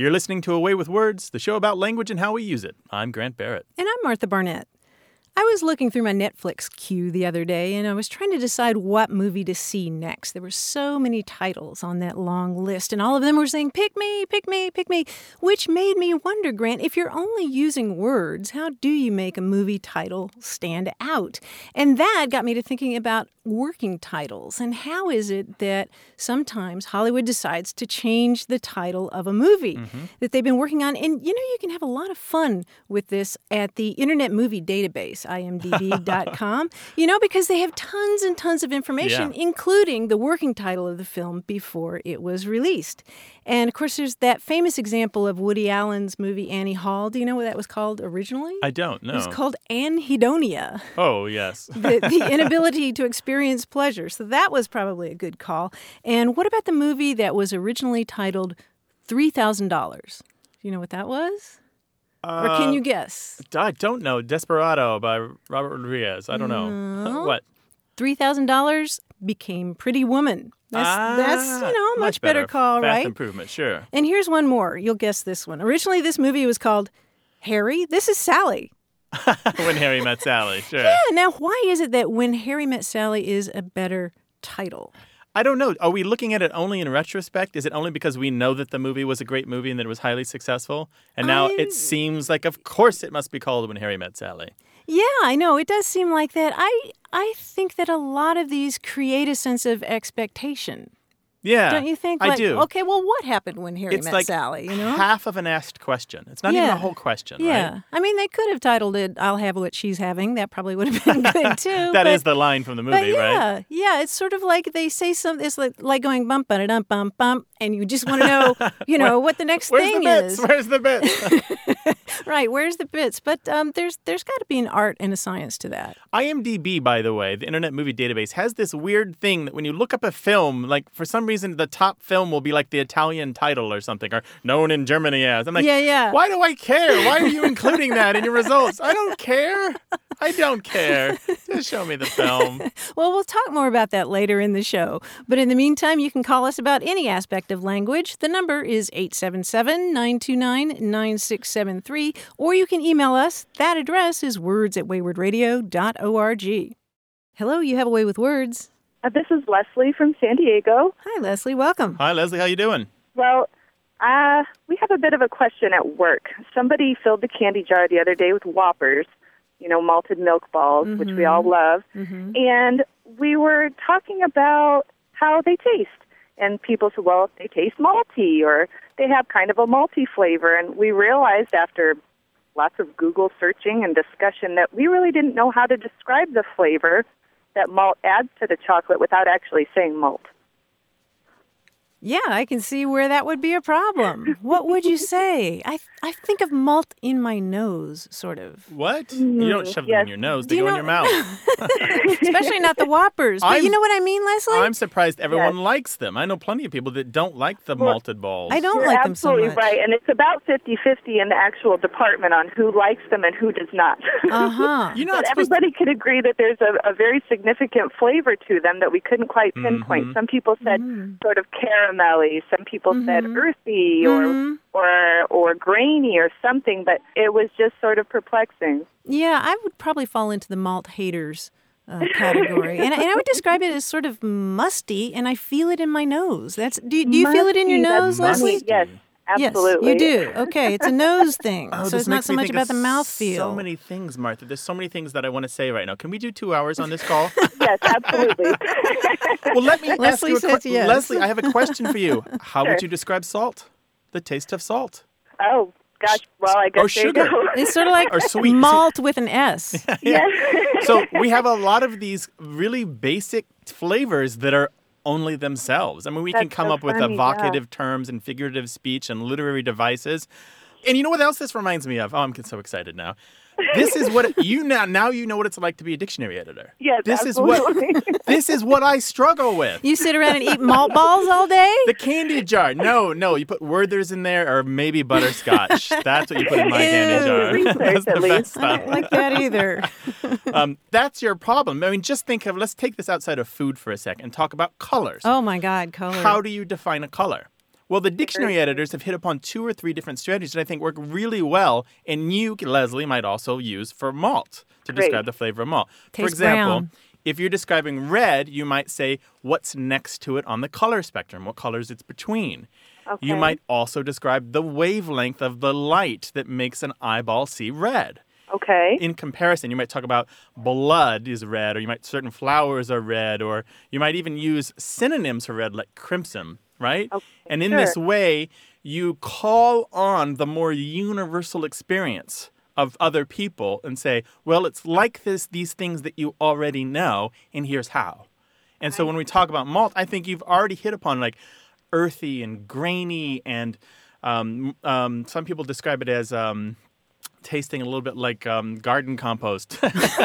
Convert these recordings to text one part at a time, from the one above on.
You're listening to Away with Words, the show about language and how we use it. I'm Grant Barrett. And I'm Martha Barnett. I was looking through my Netflix queue the other day, and I was trying to decide what movie to see next. There were so many titles on that long list, and all of them were saying, pick me, pick me, pick me, which made me wonder, Grant, if you're only using words, how do you make a movie title stand out? And that got me to thinking about working titles, and how is it that sometimes Hollywood decides to change the title of a movie that they've been working on. And, you can have a lot of fun with this at the Internet Movie Database, imdb.com, because they have tons and tons of information, including the working title of the film before it was released. And, of course, there's that famous example of Woody Allen's movie Annie Hall. Do you know what that was called originally? I don't know. It was called Anhedonia. Oh, yes. the inability to experience pleasure. So that was probably a good call. And what about the movie that was originally titled $3,000? Do you know what that was? Or can you guess? I don't know. Desperado by Robert Rodriguez. I don't know. No. What? $3,000 became Pretty Woman. That's a much better call, Fast right? improvement, sure. And here's one more. You'll guess this one. Originally, this movie was called Harry, This is Sally. When Harry Met Sally, sure. Yeah, now why is it that When Harry Met Sally is a better title? I don't know. Are we looking at it only in retrospect? Is it only because we know that the movie was a great movie and that it was highly successful? And now it seems like, of course, it must be called When Harry Met Sally. Yeah, I know. It does seem like that. I think that a lot of these create a sense of expectation. Yeah, don't you think? I do. Okay, well, what happened when Harry met like Sally? Half of an asked question. It's not even a whole question, right? Yeah, I mean, they could have titled it "I'll Have What She's Having." That probably would have been good too. That is the line from the movie, right? Yeah, it's sort of like they say something. It's like going bump, ba-da-dum, bump, bump, and you just want to know, what the next thing is. Where's the bits? Right, where's the bits? But there's got to be an art and a science to that. IMDb, by the way, the Internet Movie Database, has this weird thing that when you look up a film, like for some reason the top film will be like the Italian title or something, or known in Germany as. I'm like, why do I care? Why are you including that in your results? I don't care. I don't care. Just show me the film. Well, we'll talk more about that later in the show. But in the meantime, you can call us about any aspect of language. The number is 877-929-9673, or you can email us. That address is words@waywardradio.org. Hello, you have a way with words. This is Leslie from San Diego. Hi, Leslie. Welcome. Hi, Leslie. How you doing? Well, we have a bit of a question at work. Somebody filled the candy jar the other day with Whoppers, malted milk balls, which we all love. And we were talking about how they taste. And people said, well, they taste malty, or they have kind of a malty flavor. And we realized after lots of Google searching and discussion that we really didn't know how to describe the flavor that malt adds to the chocolate without actually saying malt. Yeah, I can see where that would be a problem. What would you say? I think of malt in my nose, sort of. What? You don't shove them in your nose. They go in your mouth. Especially not the Whoppers. But you know what I mean, Leslie? I'm surprised everyone likes them. I know plenty of people that don't like the malted balls. I don't like them so much. You're absolutely right. And it's about 50-50 in the actual department on who likes them and who does not. But everybody could agree that there's a very significant flavor to them that we couldn't quite pinpoint. Some people said sort of caramelly. Some people said earthy or grainy or something, but it was just sort of perplexing. Yeah, I would probably fall into the malt haters category. and I would describe it as sort of musty, and I feel it in my nose. Do you feel it in your nose, Leslie? Yes. Absolutely. Yes, you do. Okay, it's a nose thing. So it's not so much about the mouthfeel. So many things, Martha. There's so many things that I want to say right now. Can we do 2 hours on this call? Yes, absolutely. Well, let me ask you yes. Leslie, I have a question for you. How would you describe salt? The taste of salt. Oh, gosh. Well, I guess sugar. It's sort of like sweet. Malt with an S. Yes. So we have a lot of these really basic flavors that are only themselves. I mean, we can come up with evocative terms and figurative speech and literary devices. And you know what else this reminds me of? Oh, I'm so excited now. This is what now you know what it's like to be a dictionary editor. Yes, this absolutely. This is what I struggle with. You sit around and eat malt balls all day? The candy jar. No, you put Werther's in there or maybe butterscotch. That's what you put in my candy jar. That's the best stuff. I don't like that either. That's your problem. I mean, just let's take this outside of food for a second and talk about colors. Oh my God, color. How do you define a color? Well, the dictionary editors have hit upon 2 or 3 different strategies that I think work really well, and you, Leslie, might also use for malt to describe the flavor of malt. For example, if you're describing red, you might say what's next to it on the color spectrum, what colors it's between. Okay. You might also describe the wavelength of the light that makes an eyeball see red. Okay. In comparison, you might talk about blood is red, or you might certain flowers are red, or you might even use synonyms for red like crimson, right? Okay, and in this way, you call on the more universal experience of other people and say, well, it's like these things that you already know, and here's how. And so when we talk about malt, I think you've already hit upon like earthy and grainy, and some people describe it as tasting a little bit like garden compost.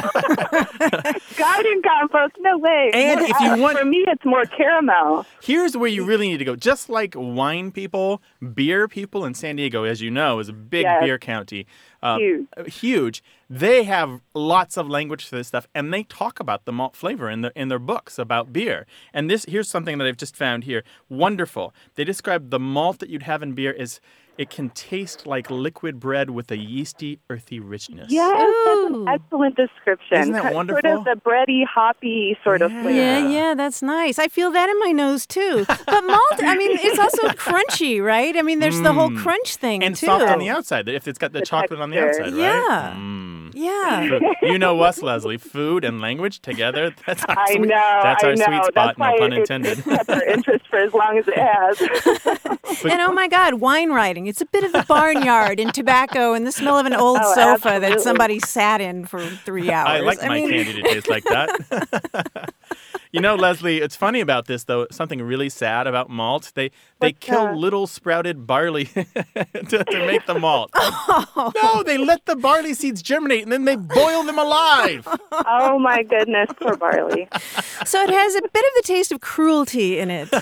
Garden compost? No way. And if you want, for me, it's more caramel. Here's where you really need to go. Just like wine people, beer people in San Diego, as you know, is a big beer county. Huge. They have lots of language for this stuff, and they talk about the malt flavor in their books about beer. And here's something that I've just found here. Wonderful. They describe the malt that you'd have in beer as it can taste like liquid bread with a yeasty, earthy richness. Yes, that's an excellent description. Isn't that wonderful? Sort of the bready, hoppy sort of flavor. Yeah, that's nice. I feel that in my nose, too. But malt, I mean, it's also crunchy, right? I mean, there's the whole crunch thing, and too. And soft on the outside, if it's got the chocolate on the outside, right? Yeah. You know us, Leslie. Food and language together, that's our sweet spot, that's no pun intended. It's kept our interest for as long as it has. And oh my God, wine writing. It's a bit of the barnyard and tobacco and the smell of an old sofa that somebody sat in for 3 hours. I like my candy to taste like that. You know, Leslie, it's funny about this, though. Something really sad about malt. They kill little sprouted barley to make the malt. Oh. No, they let the barley seeds germinate, and then they boil them alive. Oh, my goodness, poor barley. So it has a bit of the taste of cruelty in it.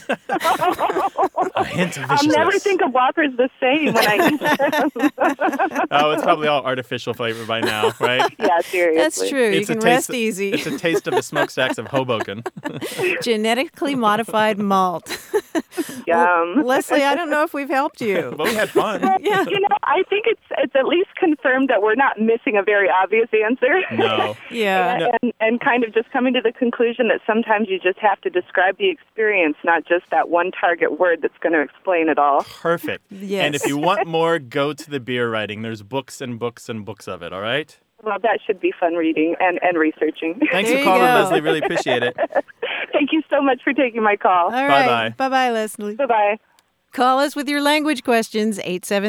A hint of viciousness. I'll never think of Whoppers the same when I eat them. Oh, it's probably all artificial flavor by now, right? Yeah, seriously. That's true. You can rest easy. It's a taste of the smokestacks of Hoboken. Genetically modified malt. Yum. Leslie, I don't know if we've helped you. But we had fun. Yeah. You know, I think it's at least confirmed that we're not missing a very obvious answer. No. Yeah. And kind of just coming to the conclusion that sometimes you just have to describe the experience, not just that one target word that's going to explain it all. Perfect. Yes. And if you want more, go to the beer writing. There's books and books and books of it, all right? Well, that should be fun reading and researching. Thanks for calling, Leslie. Really appreciate it. Thank you so much for taking my call. All right. Bye-bye. Bye-bye, Leslie. Bye-bye. Call us with your language questions,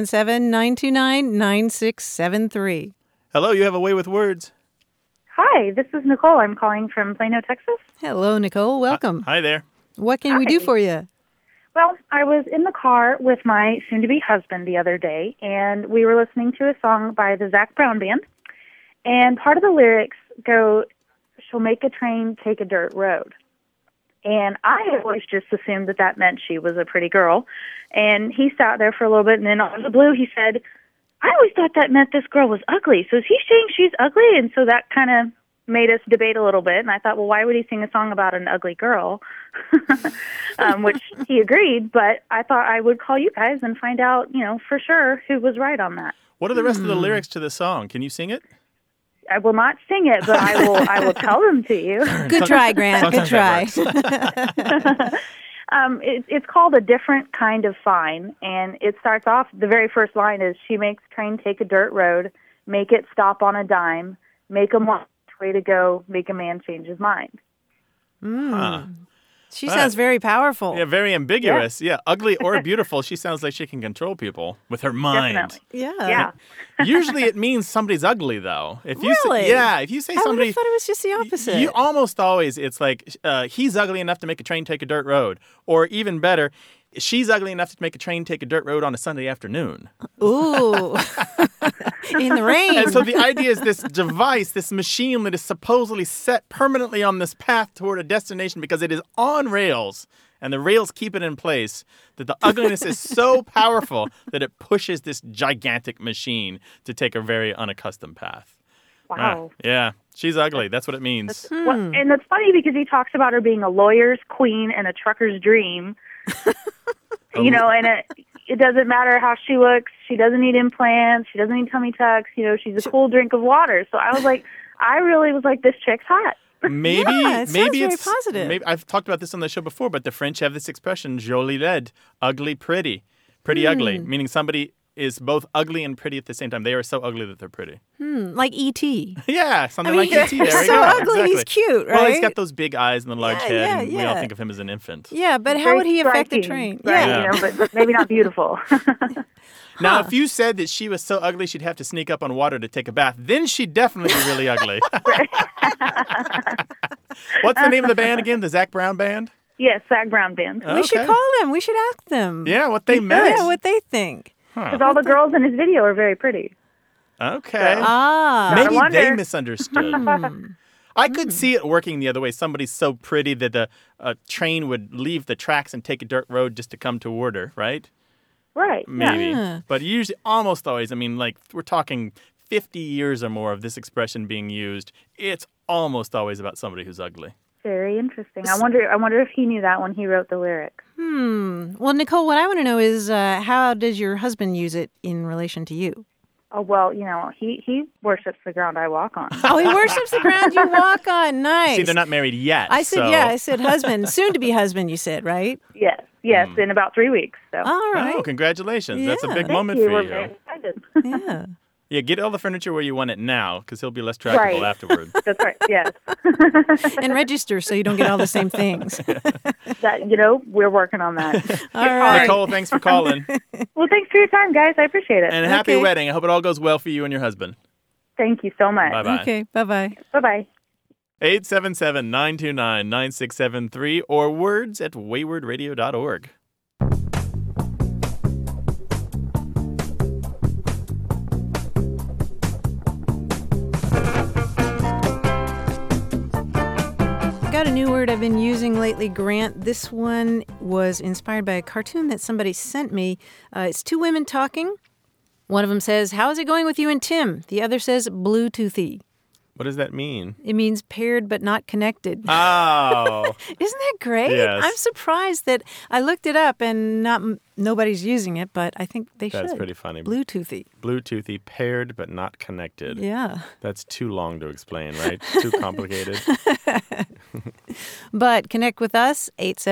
877-929-9673. Hello, you have a way with words. Hi, this is Nicole. I'm calling from Plano, Texas. Hello, Nicole. Welcome. Hi there. What can we do for you? Well, I was in the car with my soon-to-be husband the other day, and we were listening to a song by the Zac Brown Band. And part of the lyrics go, "She'll make a train take a dirt road." And I always just assumed that meant she was a pretty girl. And he sat there for a little bit, and then out of the blue he said, "I always thought that meant this girl was ugly. So is he saying she's ugly?" And so that kind of made us debate a little bit. And I thought, well, why would he sing a song about an ugly girl? Which he agreed. But I thought I would call you guys and find out, for sure who was right on that. What are the rest of the lyrics to the song? Can you sing it? I will not sing it, but I will tell them to you. Good try, Grant. Good try. It's called A Different Kind of Fine, and it starts off, the very first line is, "She makes train take a dirt road, make it stop on a dime, make 'em want which way to go, make a man change his mind." She sounds very powerful. Yeah, very ambiguous. Yeah, ugly or beautiful. She sounds like she can control people with her mind. Definitely. Yeah. Usually it means somebody's ugly, though. If you really? if you say I somebody... I thought it was just the opposite. You almost always, it's like, he's ugly enough to make a train take a dirt road. Or even better, she's ugly enough to make a train take a dirt road on a Sunday afternoon. Ooh. In the rain. And so the idea is this device, this machine that is supposedly set permanently on this path toward a destination because it is on rails, and the rails keep it in place, that the ugliness is so powerful that it pushes this gigantic machine to take a very unaccustomed path. Wow. Yeah, she's ugly. That's what it means. Well, and it's funny because he talks about her being a lawyer's queen and a trucker's dream. You know, and it doesn't matter how she looks. She doesn't need implants. She doesn't need tummy tucks. You know, she's a cool drink of water. So I was like, I really was like, this chick's hot. Maybe it's very positive. Maybe I've talked about this on the show before, but the French have this expression, jolie laide, ugly, pretty ugly, meaning somebody is both ugly and pretty at the same time. They are so ugly that they're pretty. Like E.T. Yeah, something like E.T. There He's you so go. ugly, Exactly. he's cute, right? Well, he's got those big eyes and the large head, and we all yeah. think of him as an infant. Yeah, but how Very would he affect the striking, train? right, Yeah. you know, but maybe not beautiful. Now, if you said that she was so ugly she'd have to sneak up on water to take a bath, then she'd definitely be really ugly. What's the name of the band again? The Zac Brown Band? Yes, Zac Brown Band. We should call them. We should ask them. Yeah, what they meant. Yeah, what they think. Because all the girls in his video are very pretty. Okay. Ah. Maybe they misunderstood. I could see it working the other way. Somebody's so pretty that a train would leave the tracks and take a dirt road just to come toward her, right? Right. Maybe. Yeah. But usually, almost always, I mean, like, we're talking 50 years or more of this expression being used. It's almost always about somebody who's ugly. Very interesting. I wonder if he knew that when he wrote the lyrics. Well, Nicole, what I want to know is how does your husband use it in relation to you? Oh, well, you know, he worships the ground I walk on. Oh, he worships the ground you walk on. Nice. See, they're not married yet. I said, so. yeah, I said husband. Soon to be husband, you said, right? Yes, in about 3 weeks. So. All right. Oh, congratulations. That's a Yeah. big Thank moment you. for We're you. very excited. Yeah. Yeah, get all the furniture where you want it now, because he'll be less trackable Right. afterward. That's right, yes. And register so you don't get all the same things. That, you know, we're working on that. All right. Nicole, thanks for calling. Well, thanks for your time, guys. I appreciate it. And a happy Okay. wedding. I hope it all goes well for you and your husband. Thank you so much. Bye-bye. Okay, bye-bye. Bye-bye. 877-929-9673 or words at waywardradio.org. Got a new word I've been using lately, Grant. This one was inspired by a cartoon that somebody sent me. It's two women talking. One of them says, "How is it going with you and Tim?" The other says, "Bluetoothy." What does that mean? It means paired but not connected. Oh. Isn't that great? Yes. I'm surprised that I looked it up and nobody's using it, but I think they should. That's pretty funny. Bluetoothy. Bluetoothy, paired but not connected. Yeah. That's too long to explain, right? Too complicated. But connect with us,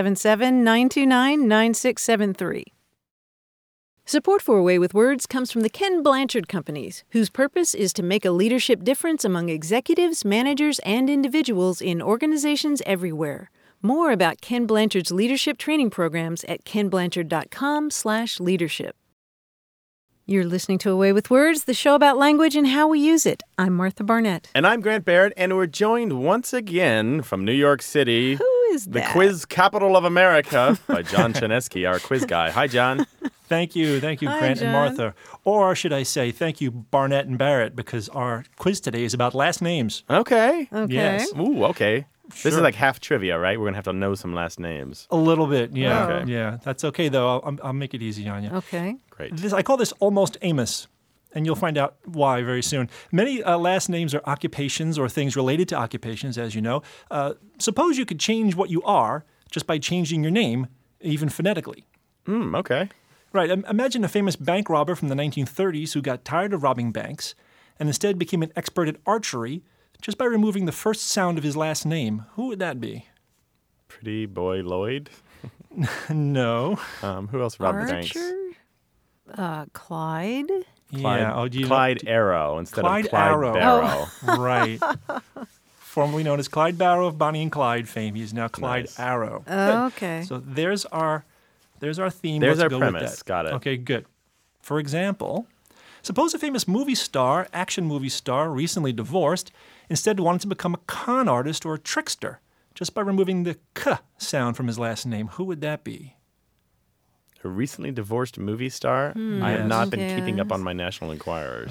877-929-9673. Support for A Way with Words comes from the Ken Blanchard Companies, whose purpose is to make a leadership difference among executives, managers, and individuals in organizations everywhere. More about Ken Blanchard's leadership training programs at kenblanchard.com/leadership. You're listening to A Way with Words, the show about language and how we use it. I'm Martha Barnett. And I'm Grant Barrett, and we're joined once again from New York City, Who is the that? quiz capital of America, by John Chaneski, our quiz guy. Hi, John. Thank you, Hi, Grant John. and Martha. Or should I say, thank you, Barnett and Barrett, because our quiz today is about last names. Okay. Okay. Yes. Ooh, okay. This is Sure. like half trivia, right? We're going to have to know some last names. A little bit, yeah. Okay. Yeah, that's okay, though. I'll make it easy on you. Okay. Great. I call this almost Amos, and you'll find out why very soon. Many last names are occupations or things related to occupations, as you know. Suppose you could change what you are just by changing your name, even phonetically. Okay. Right. Imagine a famous bank robber from the 1930s who got tired of robbing banks and instead became an expert at archery just by removing the first sound of his last name. Who would that be? Pretty Boy Lloyd. No. Who else robbed the banks? Archer? Clyde? Yeah. Clyde Arrow instead Clyde of Clyde Arrow. Barrow. Right. Formerly known as Clyde Barrow of Bonnie and Clyde fame. He is now Clyde Nice. Arrow. Oh, okay. So there's our theme. There's Let's our go premise. With that. Got it. Okay, good. For example, suppose a famous movie star, action movie star, recently divorced, instead wanted to become a con artist or a trickster just by removing the k sound from his last name. Who would that be? A recently divorced movie star? I have Yes. not been keeping up Yes. on my National Enquirers.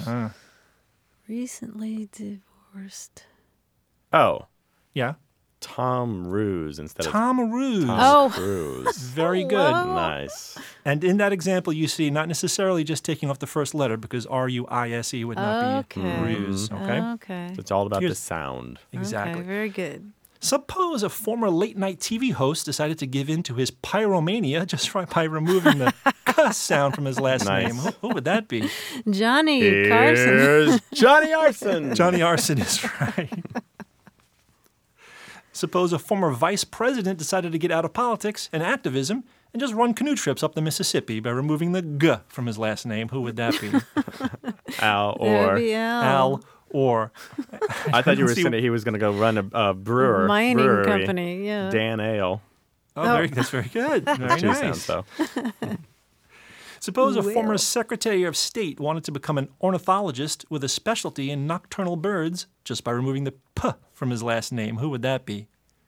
Recently divorced. Oh, Yeah. Tom Cruise instead Tom Cruise. of Oh. Cruise. Very good. Nice. And in that example, you see not necessarily just taking off the first letter because R-U-I-S-E would not be Okay. Cruise. Okay. Okay. It's all about the Here's- sound. Exactly. Okay, very good. Suppose a former late-night TV host decided to give in to his pyromania just by removing the cuss sound from his last name. Who would that be? Johnny Here's Carson. Johnny Arson. Johnny Arson is right. Suppose a former vice president decided to get out of politics and activism and just run canoe trips up the Mississippi by removing the G from his last name. Who would that be? Al That'd or be Al. Al or. I thought you were saying that he was going to go run a Mining brewery. company, yeah. Dan Ale. That's very good. Very Two nice. sounds, though. Suppose a former Will. Secretary of State wanted to become an ornithologist with a specialty in nocturnal birds just by removing the P from his last name. Who would that be?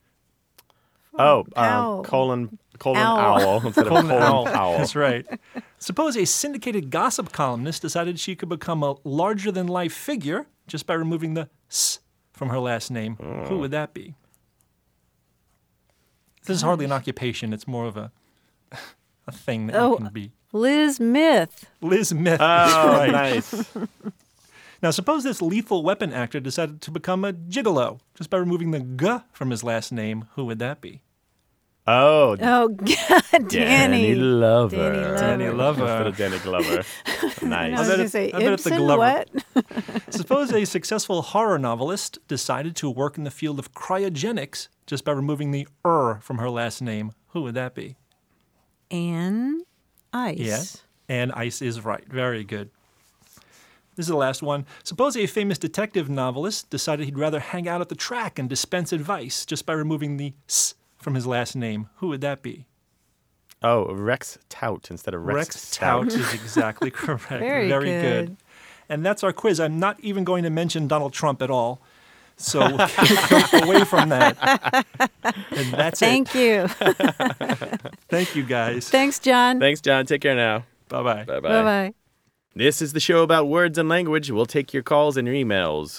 Owl. Colon Owl. owl instead of colon owl. That's right. Suppose a syndicated gossip columnist decided she could become a larger-than-life figure just by removing the S from her last name. Who would that be? This is hardly an occupation. It's more of a thing that you can be. Liz Myth. Liz Myth. Oh, right. nice. Now, suppose this Lethal Weapon actor decided to become a gigolo just by removing the G from his last name. Who would that be? Oh, Oh, God, Danny. Glover. Danny Glover. Instead of Danny Glover. I Nice. was going to say I bet it's the Ibsen, Glover. what? Suppose a successful horror novelist decided to work in the field of cryogenics just by removing the from her last name. Who would that be? Anne Ice. Yeah. And Ice is right. Very good. This is the last one. Suppose a famous detective novelist decided he'd rather hang out at the track and dispense advice just by removing the S from his last name. Who would that be? Oh, Rex Tout instead of Rex Stout is exactly correct. Very good. And that's our quiz. I'm not even going to mention Donald Trump at all. So we'll go away from that. And that's Thank you. Thank you, guys. Thanks, John. Thanks, John. Take care now. Bye-bye. Bye-bye. Bye-bye. This is the show about words and language. We'll take your calls and your emails.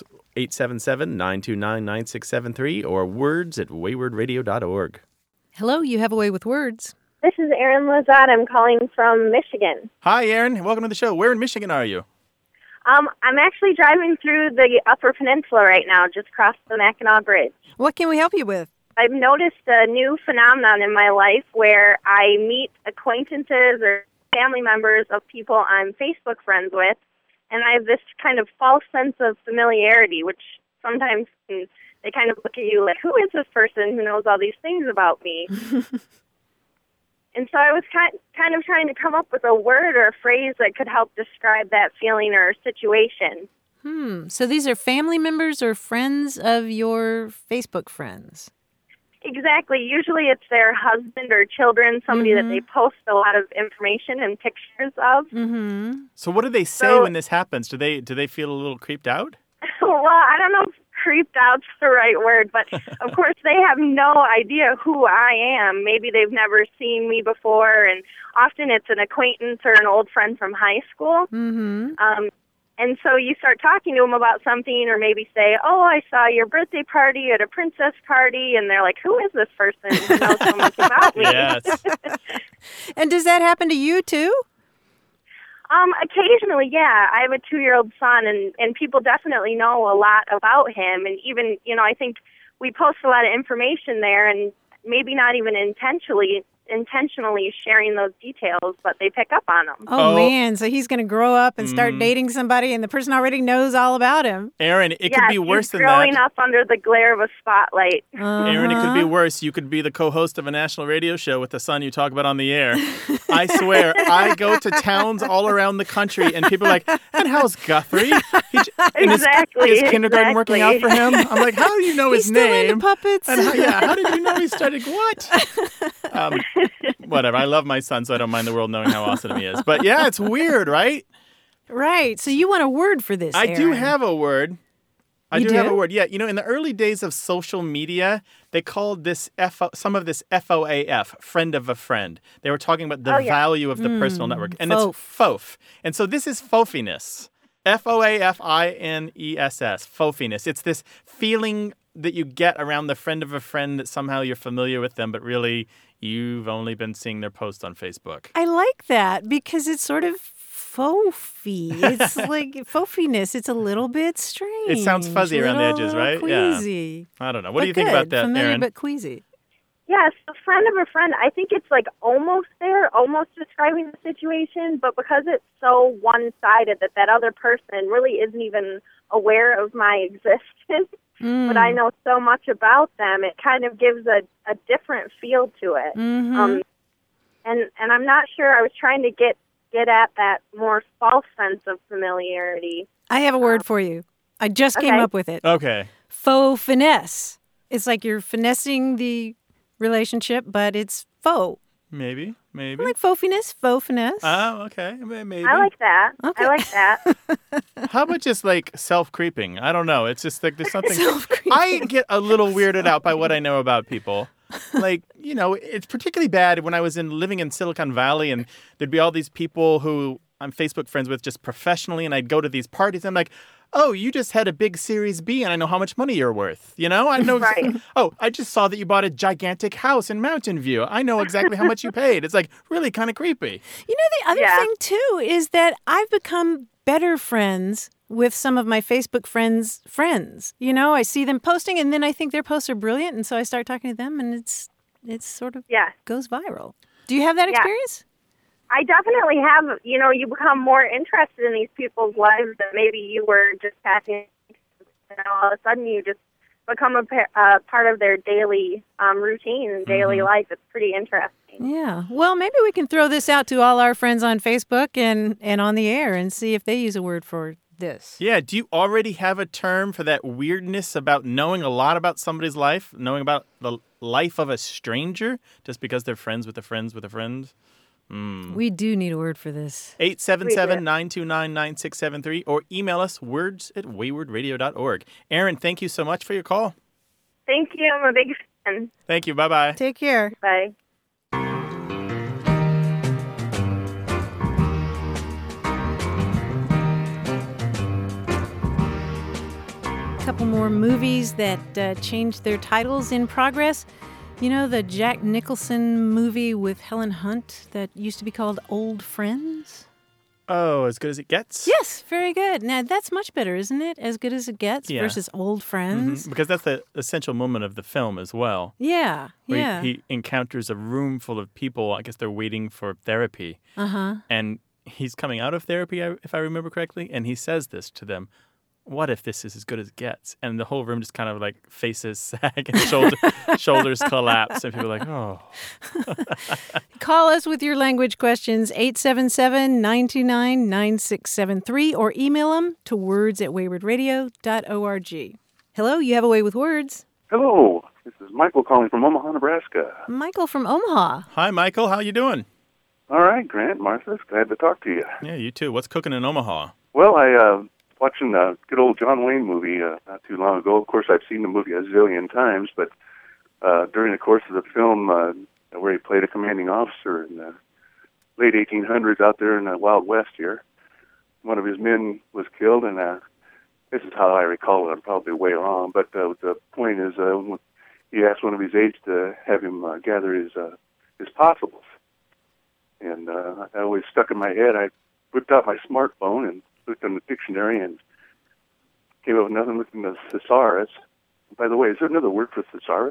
877-929-9673 or words@waywardradio.org. Hello, you have a way with words. This is Erin Lazat. I'm calling from Michigan. Hi, Aaron. Welcome to the show. Where in Michigan are you? I'm actually driving through the Upper Peninsula right now, just across the Mackinac Bridge. What can we help you with? I've noticed a new phenomenon in my life where I meet acquaintances or family members of people I'm Facebook friends with, and I have this kind of false sense of familiarity, which sometimes they kind of look at you like, who is this person who knows all these things about me? And so I was kind of trying to come up with a word or a phrase that could help describe that feeling or situation. So these are family members or friends of your Facebook friends? Exactly. Usually it's their husband or children, somebody that they post a lot of information and pictures of. Mm-hmm. So what do they say when this happens? Do they feel a little creeped out? Well, I don't know if creeped out's the right word, but of course they have no idea who I am. Maybe they've never seen me before, and often it's an acquaintance or an old friend from high school. Mm-hmm. And so you start talking to them about something, or maybe say, oh, I saw your birthday party at a princess party, and they're like, who is this person who knows so much about me? Yes. And does that happen to you, too? Occasionally, yeah. I have a 2-year-old son, and people definitely know a lot about him. And even, I think we post a lot of information there, and maybe not even intentionally sharing those details, but they pick up on them. Oh, man. So he's going to grow up and start dating somebody, and the person already knows all about him. Aaron, it could be worse than that. growing up under the glare of a spotlight. Aaron, it could be worse. You could be the co-host of a national radio show with the son you talk about on the air. I swear, I go to towns all around the country, and people are like, and how's Guthrie? Exactly. Is kindergarten working out for him? I'm like, how do you know his He's name? still into puppets. And how did you know he started what? Whatever. I love my son, so I don't mind the world knowing how awesome he is. But yeah, it's weird, right? Right. So you want a word for this, I Aaron. do have a word. I You do have do? a word. Yeah, in the early days of social media, they called this some of this FOAF, friend of a friend. They were talking about the value of the personal network. And it's FOF. And so this is fofiness. FOAFINESS, fofiness. It's this feeling that you get around the friend of a friend that somehow you're familiar with them, but really you've only been seeing their post on Facebook. I like that because it's sort of Fofi. It's like fofiness. It's a little bit strange. It sounds fuzzy around the edges, right? Queasy. Yeah. I don't know. What do you think about that, Familiar Erin? but queasy. Yes, a friend of a friend. I think it's like almost there, almost describing the situation, but because it's so one-sided that other person really isn't even aware of my existence, but I know so much about them, it kind of gives a different feel to it. And I'm not sure. I was trying to get at that more false sense of familiarity. I have a word for you. I just came up with it. Okay. Faux finesse. It's like you're finessing the relationship, but it's faux. Maybe. Like fofiness, faux finesse. Oh, okay. Maybe. I like that. Okay. I like that. How about just like self-creeping? I don't know. It's just like there's something. Self-creeping. I get a little weirded out by what I know about people. Like, it's particularly bad when I was living in Silicon Valley and there'd be all these people who I'm Facebook friends with just professionally, and I'd go to these parties and I'm like, oh, you just had a big Series B and I know how much money you're worth. I know. Right. Oh, I just saw that you bought a gigantic house in Mountain View. I know exactly how much you paid. It's like really kind of creepy. The other thing too is that I've become better friends with some of my Facebook friends' friends. I see them posting and then I think their posts are brilliant and so I start talking to them and it's sort of goes viral. Do you have that experience? I definitely have. You become more interested in these people's lives than maybe you were just passing. All of a sudden, you just become a part of their daily routine and daily life. It's pretty interesting. Yeah. Well, maybe we can throw this out to all our friends on Facebook and on the air and see if they use a word for this. Yeah. Do you already have a term for that weirdness about knowing a lot about somebody's life, knowing about the life of a stranger just because they're friends with a friend with a friend? We do need a word for this. 877-929-9673 or email us words@waywardradio.org. Erin, thank you so much for your call. Thank you. I'm a big fan. Thank you. Bye-bye. Take care. Bye. A couple more movies that changed their titles in progress. The Jack Nicholson movie with Helen Hunt that used to be called Old Friends? Oh, As Good as It Gets? Yes, very good. Now, that's much better, isn't it? As Good as It Gets versus Old Friends. Mm-hmm. Because that's the essential moment of the film as well. Yeah, where he encounters a room full of people. I guess they're waiting for therapy. And he's coming out of therapy, if I remember correctly, and he says this to them. What if this is as good as it gets? And the whole room just kind of like faces sag and shoulders collapse. And people are like, oh. Call us with your language questions, 877-929-9673, or email them to words@waywardradio.org. Hello, you have a way with words. Hello, this is Michael calling from Omaha, Nebraska. Michael from Omaha. Hi, Michael. How you doing? All right, Grant, Martha, it's glad to talk to you. Yeah, you too. What's cooking in Omaha? Well, I watching a good old John Wayne movie not too long ago. Of course, I've seen the movie a zillion times, but during the course of the film where he played a commanding officer in the late 1800s out there in the Wild West here, one of his men was killed, and this is how I recall it. I'm probably way wrong, but the point is he asked one of his aides to have him gather his possibles. And that always stuck in my head. I whipped out my smartphone and looked in the dictionary and came up with nothing but the thesaurus. By the way, is there another word for thesaurus?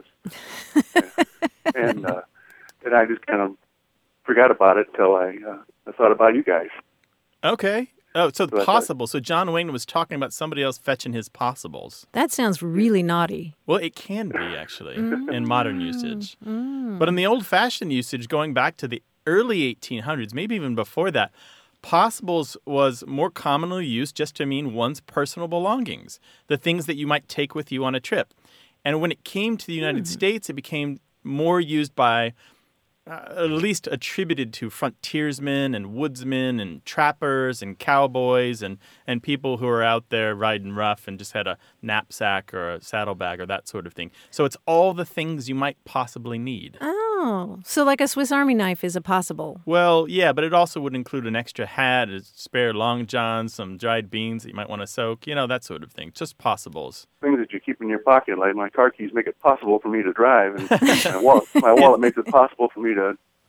and I just kind of forgot about it until I thought about you guys. Okay. Oh, so possible. So John Wayne was talking about somebody else fetching his possibles. That sounds really naughty. Well, it can be, actually, in modern usage. But in the old-fashioned usage, going back to the early 1800s, maybe even before that, possibles was more commonly used just to mean one's personal belongings, the things that you might take with you on a trip. And when it came to the United States, it became more used by, at least attributed to frontiersmen and woodsmen and trappers and cowboys and people who are out there riding rough and just had a knapsack or a saddlebag or that sort of thing. So it's all the things you might possibly need. Oh, so like a Swiss Army knife is a possible. Well, yeah, but it also would include an extra hat, a spare long john, some dried beans that you might want to soak, that sort of thing. Just possibles. Things that you keep in your pocket, like my car keys make it possible for me to drive, and my wallet makes it possible for me to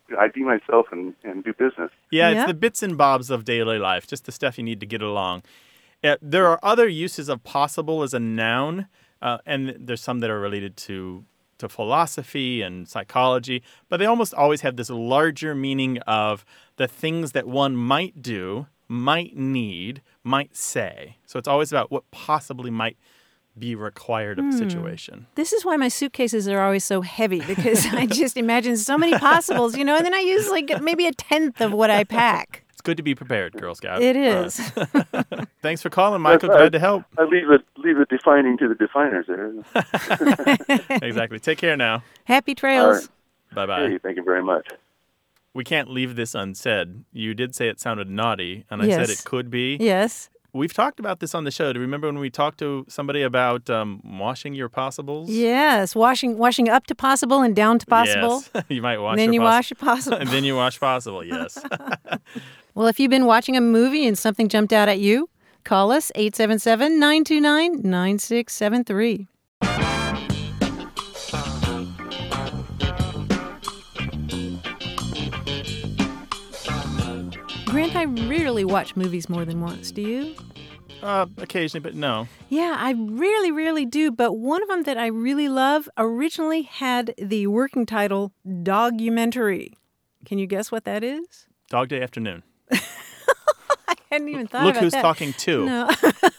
ID myself and do business. Yeah, it's the bits and bobs of daily life, just the stuff you need to get along. There are other uses of possible as a noun, and there's some that are related to philosophy and psychology, but they almost always have this larger meaning of the things that one might do, might need, might say. So it's always about what possibly might be required of the situation. This is why my suitcases are always so heavy, because I just imagine so many possibles, and then I use like maybe a tenth of what I pack. It's good to be prepared, Girl Scout. It is. Thanks for calling, Michael. Glad to help. I leave it defining to the definers there. Exactly. Take care now. Happy trails. Right. Bye-bye. Hey, thank you very much. We can't leave this unsaid. You did say it sounded naughty, and I said it could be. Yes. We've talked about this on the show. Do you remember when we talked to somebody about washing your possibles? Yes, washing up to possible and down to possible. Yes, you might wash. And then you wash possible. And then you wash possible. Yes. Well, if you've been watching a movie and something jumped out at you, call us 877-929-9673. Grant, I rarely watch movies more than once. Do you? Occasionally, but no. Yeah, I really, really do. But one of them that I really love originally had the working title Dogumentary. Can you guess what that is? Dog Day Afternoon. I hadn't even thought about that. Look Who's Talking To. No.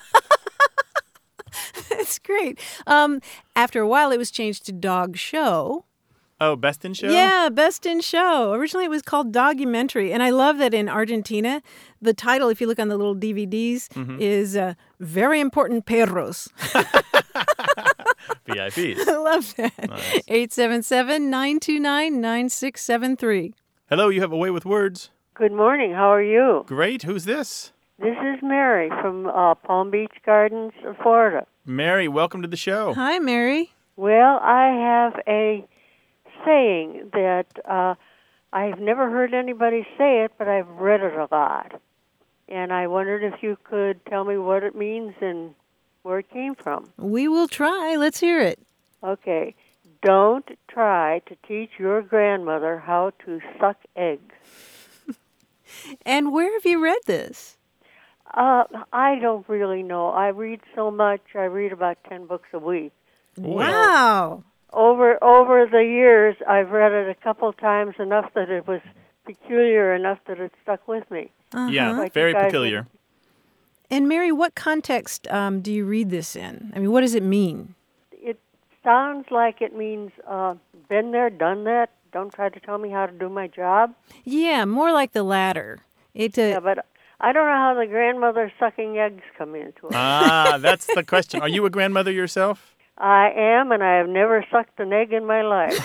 That's great. After a while, it was changed to Dog Show. Oh, Best in Show? Yeah, Best in Show. Originally, it was called Dogumentary. And I love that in Argentina, the title, if you look on the little DVDs, is Very Important Perros. VIPs. I love that. Nice. 877-929-9673. Hello, you have a way with words. Good morning. How are you? Great. Who's this? This is Mary from Palm Beach Gardens, Florida. Mary, welcome to the show. Hi, Mary. Well, I have a saying that I've never heard anybody say it, but I've read it a lot. And I wondered if you could tell me what it means and where it came from. We will try. Let's hear it. Okay. Don't try to teach your grandmother how to suck eggs. And where have you read this? I don't really know. I read so much. I read about 10 books a week. Wow. Over the years, I've read it a couple times, enough that it was peculiar enough that it stuck with me. Yeah, Like very you guys peculiar. And Mary, what context do you read this in? I mean, what does it mean? It sounds like it means been there, done that. Don't try to tell me how to do my job. Yeah, more like the latter. Yeah, but I don't know how the grandmother sucking eggs come into it. That's the question. Are you a grandmother yourself? I am, and I have never sucked an egg in my life.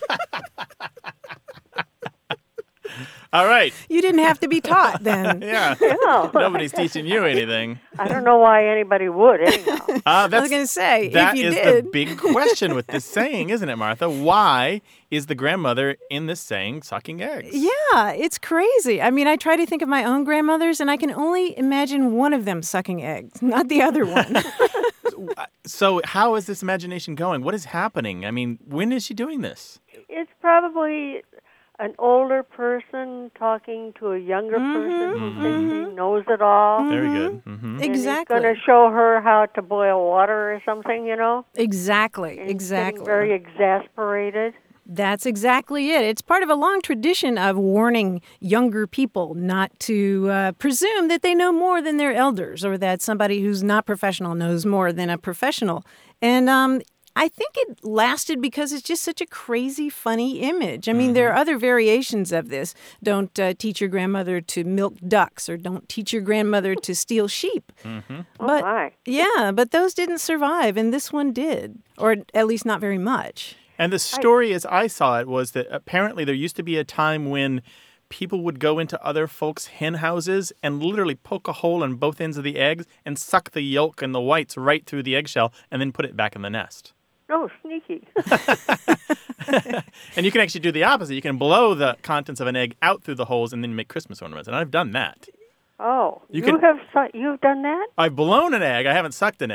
All right. You didn't have to be taught then. Yeah. No. Nobody's teaching you anything. I don't know why anybody would, anyhow. I was going to say, that if you is did. the big question with this saying, isn't it, Martha? Why is the grandmother in this saying sucking eggs? Yeah, it's crazy. I mean, I try to think of my own grandmothers, and I can only imagine one of them sucking eggs, not the other one. So how is this imagination going? What is happening? I mean, when is she doing this? It's probably an older person talking to a younger person who thinks he knows it all. Very good. Mm-hmm. Exactly. And he's going to show her how to boil water or something, you know? Exactly. And he's Exactly. getting very exasperated. That's exactly it. It's part of a long tradition of warning younger people not to presume that they know more than their elders, or that somebody who's not professional knows more than a professional. And I think it lasted because it's just such a crazy, funny image. I mean, there are other variations of this. Don't teach your grandmother to milk ducks, or don't teach your grandmother to steal sheep. But, my. Yeah, but those didn't survive, and this one did, or at least not very much. And the story, as I saw it, was that apparently there used to be a time when people would go into other folks' hen houses and literally poke a hole in both ends of the eggs and suck the yolk and the whites right through the eggshell and then put it back in the nest. Oh, sneaky. And you can actually do the opposite. You can blow the contents of an egg out through the holes and then make Christmas ornaments. And I've done that. Oh, you've done that? I've blown an egg. I haven't sucked an egg.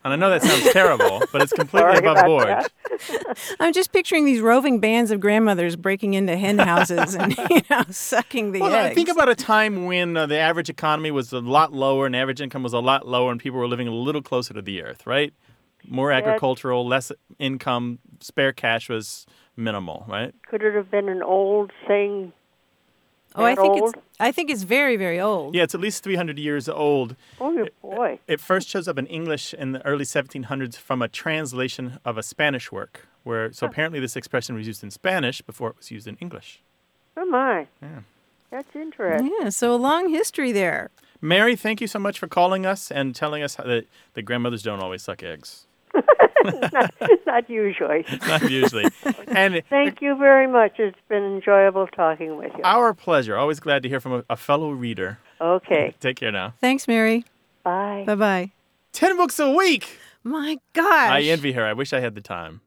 And I know that sounds terrible, but it's completely above board. I'm just picturing these roving bands of grandmothers breaking into hen houses and sucking the eggs. Think about a time when the average economy was a lot lower and average income was a lot lower and people were living a little closer to the earth, right? More agricultural, less income, spare cash was minimal, right? Could it have been an old saying? I think it's very, very old. Yeah, it's at least 300 years old. Oh, boy. It first shows up in English in the early 1700s from a translation of a Spanish work. Apparently this expression was used in Spanish before it was used in English. Oh, my. Yeah. That's interesting. Yeah, so a long history there. Mary, thank you so much for calling us and telling us that grandmothers don't always suck eggs. Not usually. Not usually. And thank you very much. It's been enjoyable talking with you. Our pleasure. Always glad to hear from a fellow reader. Okay. Take care now. Thanks, Mary. Bye. Bye-bye. 10 books a week. My gosh. I envy her. I wish I had the time.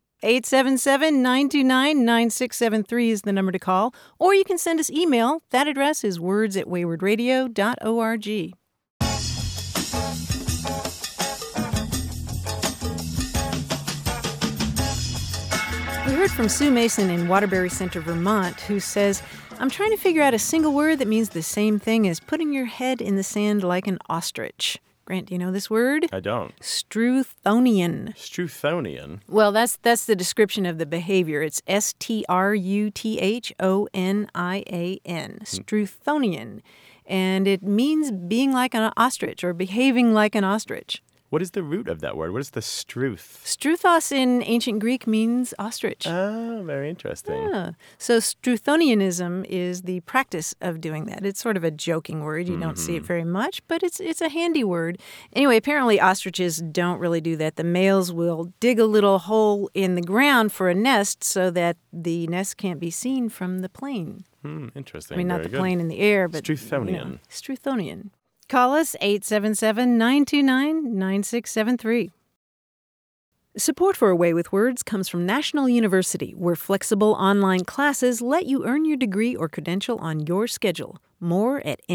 877-929-9673 is the number to call. Or you can send us email. That address is words@waywardradio.org. We heard from Sue Mason in Waterbury Center, Vermont, who says, I'm trying to figure out a single word that means the same thing as putting your head in the sand like an ostrich. Grant, do you know this word? I don't. Struthonian. Struthonian? Well, that's the description of the behavior. It's Struthonian. Struthonian. And it means being like an ostrich or behaving like an ostrich. What is the root of that word? What is the struth? Struthos in ancient Greek means ostrich. Oh, very interesting. Yeah. So Struthonianism is the practice of doing that. It's sort of a joking word. You don't see it very much, but it's a handy word. Anyway, apparently ostriches don't really do that. The males will dig a little hole in the ground for a nest so that the nest can't be seen from the plane. Interesting. I mean, not the plane in the air, but Struthonian. Struthonian. Call us 877-929-9673. Support for A Way with Words comes from National University, where flexible online classes let you earn your degree or credential on your schedule. More at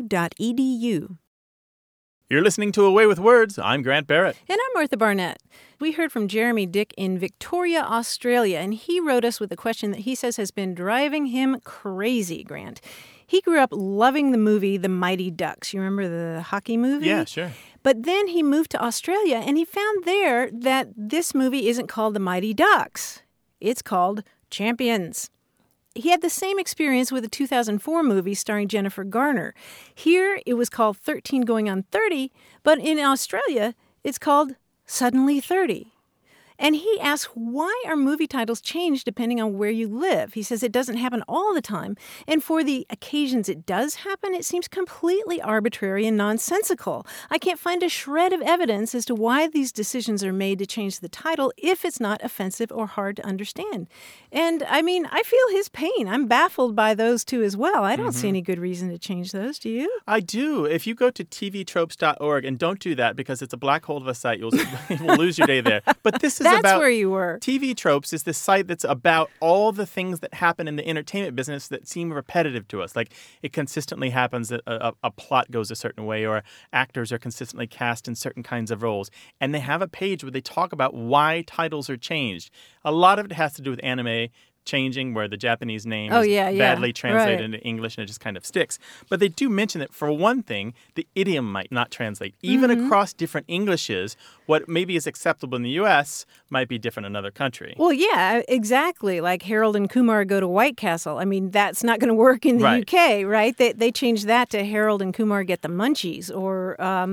nu.edu. You're listening to A Way with Words. I'm Grant Barrett. And I'm Martha Barnett. We heard from Jeremy Dick in Victoria, Australia, and he wrote us with a question that he says has been driving him crazy, Grant. He grew up loving the movie The Mighty Ducks. You remember the hockey movie? Yeah, sure. But then he moved to Australia, and he found there that this movie isn't called The Mighty Ducks. It's called Champions. He had the same experience with a 2004 movie starring Jennifer Garner. Here, it was called 13 Going on 30, but in Australia, it's called Suddenly 30. And he asks, why are movie titles changed depending on where you live? He says it doesn't happen all the time. And for the occasions it does happen, it seems completely arbitrary and nonsensical. I can't find a shred of evidence as to why these decisions are made to change the title if it's not offensive or hard to understand. And, I mean, I feel his pain. I'm baffled by those two as well. I don't see any good reason to change those. Do you? I do. If you go to tvtropes.org, and don't do that because it's a black hole of a site, you'll lose your day there. But this is That's about where you were. TV Tropes is this site that's about all the things that happen in the entertainment business that seem repetitive to us. Like it consistently happens that a plot goes a certain way or actors are consistently cast in certain kinds of roles. And they have a page where they talk about why titles are changed. A lot of it has to do with anime changing where the Japanese name is badly translated into English and it just kind of sticks. But they do mention that, for one thing, the idiom might not translate. Even across different Englishes, what maybe is acceptable in the U.S. might be different in another country. Well, yeah, exactly. Like Harold and Kumar Go to White Castle. I mean, that's not going to work in the UK, right? They changed that to Harold and Kumar Get the Munchies. Or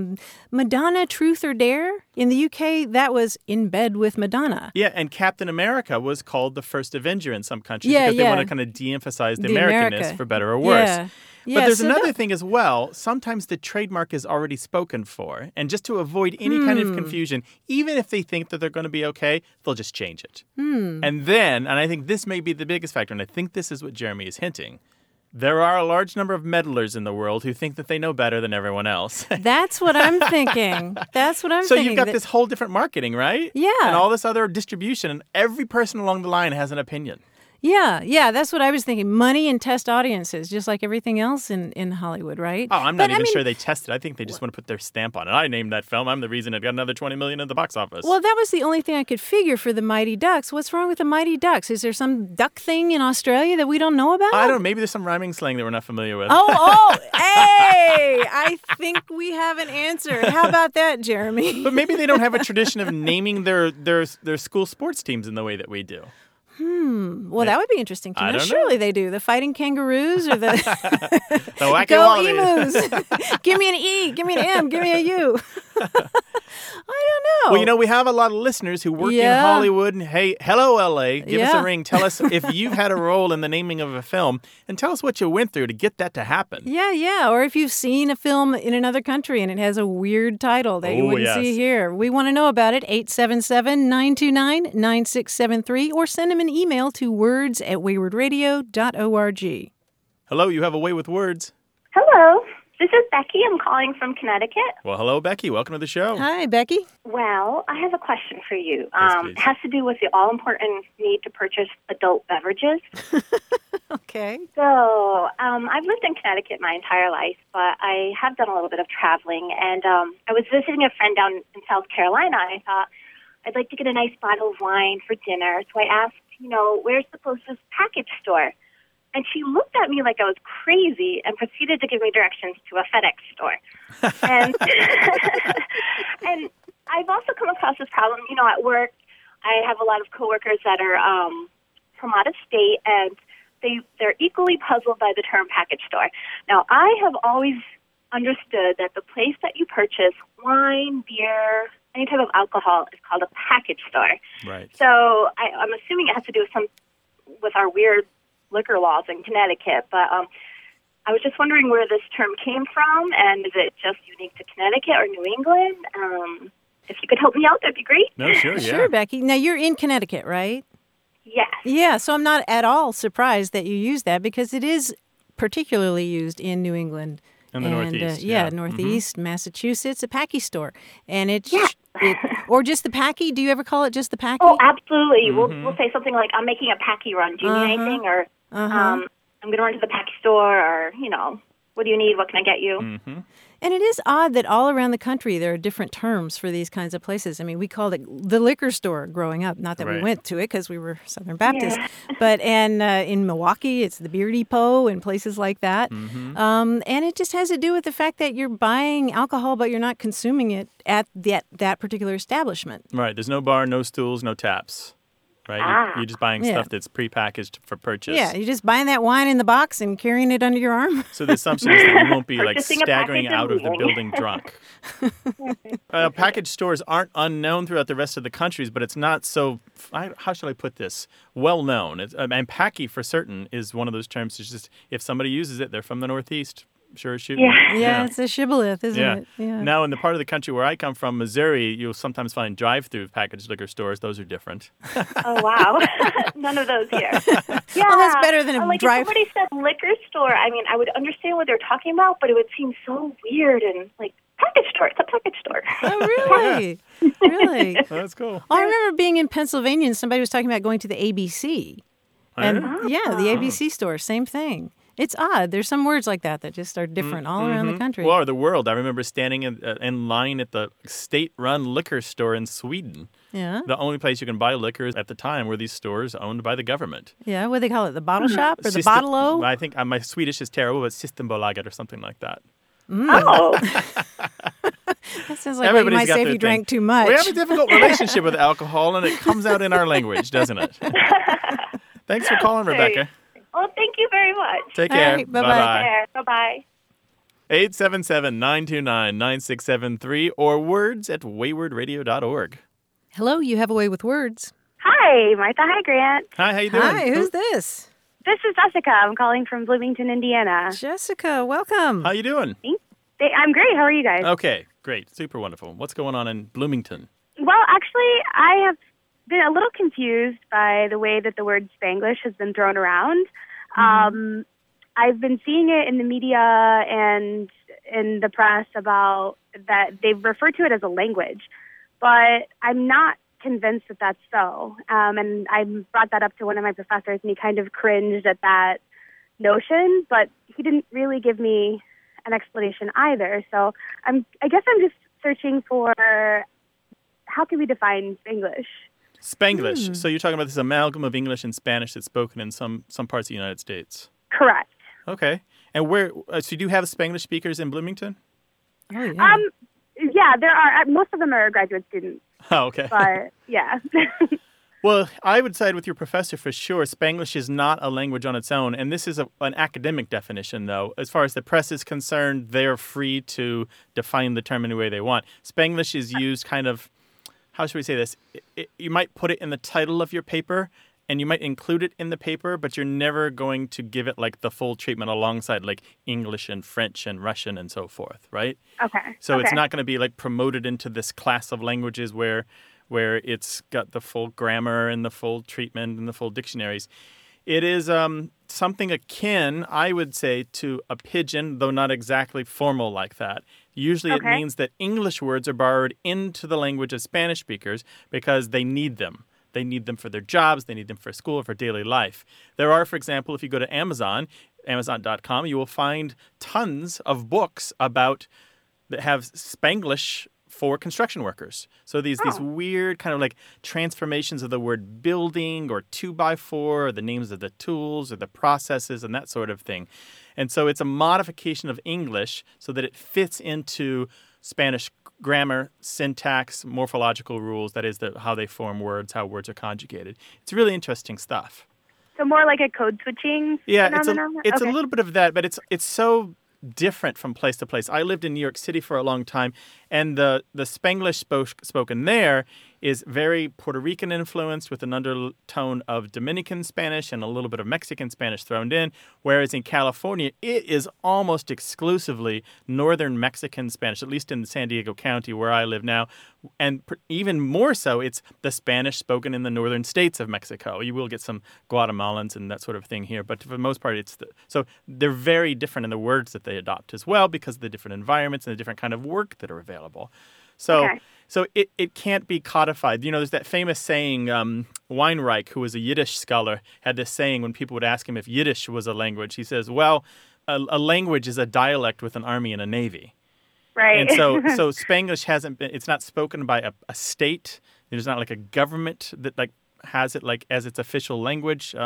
Madonna Truth or Dare. In the UK, that was In Bed with Madonna. Yeah, and Captain America was called the First Avenger in some countries because they want to kind of de-emphasize the Americanness for better or worse. Yeah. But there's another thing as well. Sometimes the trademark is already spoken for. And just to avoid any kind of confusion, even if they think that they're going to be okay, they'll just change it. And then, and I think this may be the biggest factor, and I think this is what Jeremy is hinting, there are a large number of meddlers in the world who think that they know better than everyone else. That's what I'm thinking. So you've got this whole different marketing, right? Yeah. And all this other distribution, and every person along the line has an opinion. Yeah, that's what I was thinking. Money and test audiences, just like everything else in Hollywood, right? Oh, I'm not even sure they tested. I think they just want to put their stamp on it. I named that film. I'm the reason it got another $20 million at the box office. Well, that was the only thing I could figure for the Mighty Ducks. What's wrong with the Mighty Ducks? Is there some duck thing in Australia that we don't know about? I don't know. Maybe there's some rhyming slang that we're not familiar with. Hey! I think we have an answer. How about that, Jeremy? But maybe they don't have a tradition of naming their school sports teams in the way that we do. Well, that would be interesting to know. I don't know. Surely they do. The Fighting Kangaroos or the Wacky Go Wallabies. Emus. Give me an E. Give me an M. Give me a U. I don't know. Well, you know, we have a lot of listeners who work in Hollywood. And hey, hello, L.A. Give us a ring. Tell us if you've had a role in the naming of a film, and tell us what you went through to get that to happen. Yeah. Or if you've seen a film in another country and it has a weird title that you wouldn't see here. We want to know about it. 877-929-9673 or send them an email to words@waywardradio.org. Hello, you have a way with words. Hello. This is Becky. I'm calling from Connecticut. Well, hello, Becky. Welcome to the show. Hi, Becky. Well, I have a question for you. Yes, it has to do with the all-important need to purchase adult beverages. Okay. So, I've lived in Connecticut my entire life, but I have done a little bit of traveling. And I was visiting a friend down in South Carolina. I thought, I'd like to get a nice bottle of wine for dinner. So I asked, where's the closest package store? And she looked at me like I was crazy and proceeded to give me directions to a FedEx store. And and I've also come across this problem, at work. I have a lot of coworkers that are from out of state, and they're equally puzzled by the term package store. Now, I have always understood that the place that you purchase wine, beer, any type of alcohol is called a package store. Right. So I'm assuming it has to do with our weird liquor laws in Connecticut, but I was just wondering where this term came from, and is it just unique to Connecticut or New England? If you could help me out, that'd be great. No, sure, yeah. Sure, Becky. Now, you're in Connecticut, right? Yes. Yeah, so I'm not at all surprised that you use that because it is particularly used in New England. In the Northeast. Northeast, Massachusetts, a Packy store. And or just the Packy? Do you ever call it just the Packy? Oh, absolutely. We'll say something like, I'm making a Packy run. Do you need anything? Or I'm going to run to the Packy store, or, what do you need? What can I get you? Mm-hmm. And it is odd that all around the country there are different terms for these kinds of places. I mean, we called it the liquor store growing up. Not that we went to it because we were Southern Baptist. Yeah. But in Milwaukee, it's the Beer Depot and places like that. Mm-hmm. And it just has to do with the fact that you're buying alcohol, but you're not consuming it at that particular establishment. Right. There's no bar, no stools, no taps. Right? You're just buying stuff that's prepackaged for purchase. Yeah, you're just buying that wine in the box and carrying it under your arm. So the assumption is that you won't be staggering out of the building drunk. Package stores aren't unknown throughout the rest of the countries, but it's not so, how should I put this, well known. And Packy for certain is one of those terms. It's just, if somebody uses it, they're from the Northeast. Sure as shooting. Yeah, it's a shibboleth, isn't it? Yeah. Now, in the part of the country where I come from, Missouri, you'll sometimes find drive-through packaged liquor stores. Those are different. Oh, wow. None of those here. Yeah. Well, that's better than a drive. If somebody said liquor store, I mean, I would understand what they're talking about, but it would seem so weird and package store. It's a package store. Oh, really? Really? Oh, that's cool. I remember being in Pennsylvania and somebody was talking about going to the ABC. And the ABC store, same thing. It's odd. There's some words like that just are different all around the country. Well, or the world. I remember standing in line at the state-run liquor store in Sweden. Yeah. The only place you can buy liquor at the time were these stores owned by the government. Yeah, what do they call it? The bottle shop or the bottle-o? I think my Swedish is terrible, but Systembolaget or something like that. Oh. That sounds like what you might say if you drank too much. We have a difficult relationship with alcohol, and it comes out in our language, doesn't it? Thanks for calling, Rebecca. Well, thank you very much. Take care. Right, bye-bye. Bye-bye. 877-929-9673 or words@waywardradio.org. Hello, you have a way with words. Hi, Martha. Hi, Grant. Hi, how you doing? Hi, who's this? This is Jessica. I'm calling from Bloomington, Indiana. Jessica, welcome. How you doing? I'm great. How are you guys? Okay, great. Super wonderful. What's going on in Bloomington? Well, actually, I have been a little confused by the way that the word Spanglish has been thrown around. I've been seeing it in the media and in the press about that they've referred to it as a language, but I'm not convinced that that's so. And I brought that up to one of my professors, and he kind of cringed at that notion, but he didn't really give me an explanation either. So I guess I'm just searching for how can we define Spanglish? Spanglish. So you're talking about this amalgam of English and Spanish that's spoken in some parts of the United States. Correct. Okay. And where? So do you have Spanglish speakers in Bloomington? Oh, yeah. Yeah, there are. Most of them are graduate students. Oh, okay. But yeah. Well, I would side with your professor for sure. Spanglish is not a language on its own, and this is an academic definition, though. As far as the press is concerned, they're free to define the term any way they want. Spanglish is used kind of, how should we say this? You might put it in the title of your paper, and you might include it in the paper, but you're never going to give it like the full treatment alongside like English and French and Russian and so forth, right? Okay. So it's not going to be like promoted into this class of languages where it's got the full grammar and the full treatment and the full dictionaries. It is something akin, I would say, to a pidgin, though not exactly formal like that. Usually it means that English words are borrowed into the language of Spanish speakers because they need them. They need them for their jobs, they need them for school, for daily life. There are, for example, if you go to Amazon, Amazon.com, you will find tons of books that have Spanglish for construction workers. So these weird kind of like transformations of the word building or 2x4 or the names of the tools or the processes and that sort of thing. And so it's a modification of English so that it fits into Spanish grammar, syntax, morphological rules, that is how they form words, how words are conjugated. It's really interesting stuff. So more like a code switching phenomenon? It's a little bit of that, but it's so different from place to place. I lived in New York City for a long time, and the Spanglish spoken there is very Puerto Rican influenced with an undertone of Dominican Spanish and a little bit of Mexican Spanish thrown in, whereas in California, it is almost exclusively Northern Mexican Spanish, at least in San Diego County where I live now, and even more so, it's the Spanish spoken in the northern states of Mexico. You will get some Guatemalans and that sort of thing here, but for the most part, so they're very different in the words that they adopt as well because of the different environments and the different kind of work that are available. So it can't be codified. You know, there's that famous saying, Weinreich, who was a Yiddish scholar, had this saying when people would ask him if Yiddish was a language. He says, well, a language is a dialect with an army and a navy. Right. And so Spanglish it's not spoken by a state. There's not like a government that like has it like as its official language.